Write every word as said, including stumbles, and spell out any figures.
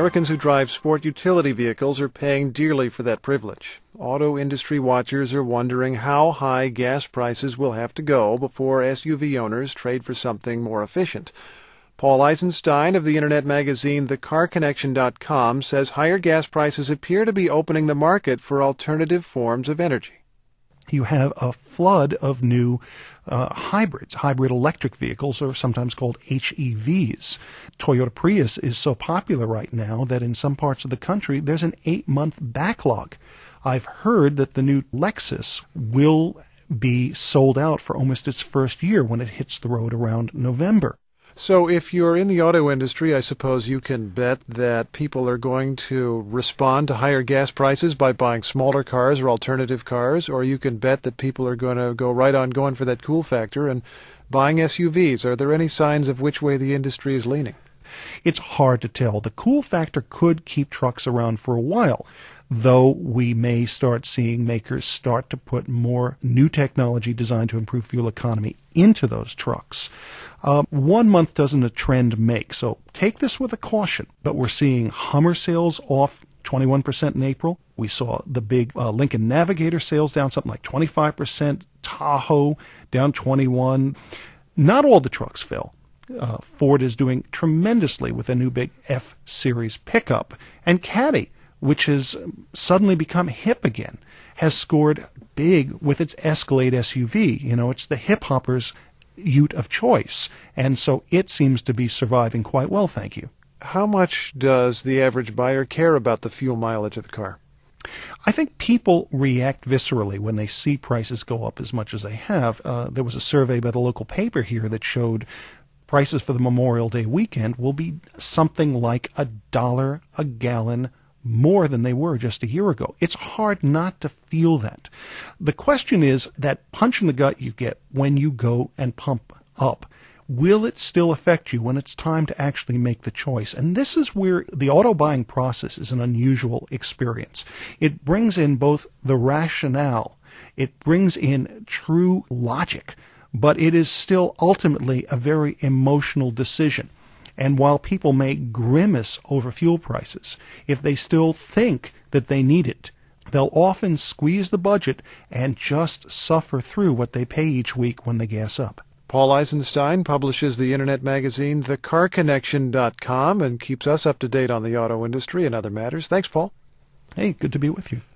Americans who drive sport utility vehicles are paying dearly for that privilege. Auto industry watchers are wondering how high gas prices will have to go before S U V owners trade for something more efficient. Paul Eisenstein of the internet magazine the car connection dot com says higher gas prices appear to be opening the market for alternative forms of energy. You have a flood of new uh, hybrids. Hybrid electric vehicles are sometimes called H E Vs. Toyota Prius is so popular right now that in some parts of the country there's an eight-month backlog. I've heard that the new Lexus will be sold out for almost its first year when it hits the road around November. So if you're in the auto industry, I suppose you can bet that people are going to respond to higher gas prices by buying smaller cars or alternative cars, or you can bet that people are going to go right on going for that cool factor and buying S U Vs. Are there any signs of which way the industry is leaning? It's hard to tell. The cool factor could keep trucks around for a while, though we may start seeing makers start to put more new technology designed to improve fuel economy into those trucks. Uh, one month doesn't a trend make, so take this with a caution. But we're seeing Hummer sales off twenty-one percent in April. We saw the big uh, Lincoln Navigator sales down something like twenty-five percent, Tahoe down twenty-one percent. Not all the trucks fell. Uh, Ford is doing tremendously with a new big F-Series pickup. And Caddy, which has suddenly become hip again, has scored big with its Escalade S U V. You know, it's the hip-hopper's ute of choice. And so it seems to be surviving quite well, thank you. How much does the average buyer care about the fuel mileage of the car? I think people react viscerally when they see prices go up as much as they have. Uh, there was a survey by the local paper here that showed prices for the Memorial Day weekend will be something like a dollar a gallon more than they were just a year ago. It's hard not to feel that. The question is that punch in the gut you get when you go and pump up. Will it still affect you when it's time to actually make the choice? And this is where the auto buying process is an unusual experience. It brings in both the rationale, it brings in true logic, but it is still ultimately a very emotional decision. And while people may grimace over fuel prices, if they still think that they need it, they'll often squeeze the budget and just suffer through what they pay each week when they gas up. Paul Eisenstein publishes the internet magazine the car connection dot com and keeps us up to date on the auto industry and other matters. Thanks, Paul. Hey, good to be with you.